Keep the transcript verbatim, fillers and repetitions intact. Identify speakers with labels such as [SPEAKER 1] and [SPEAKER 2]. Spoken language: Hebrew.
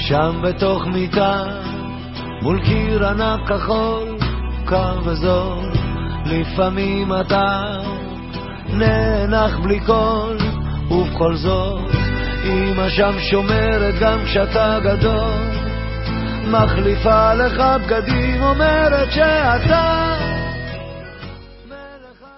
[SPEAKER 1] שם בתוך מיטה מול קיר ענק כחול, קר וזול, לפעמים אתה נאנח בלי קול, ובכל זאת אמא שם שומרת גם כשאתה גדול, מחליפה לך בגדים, אומרת שאתה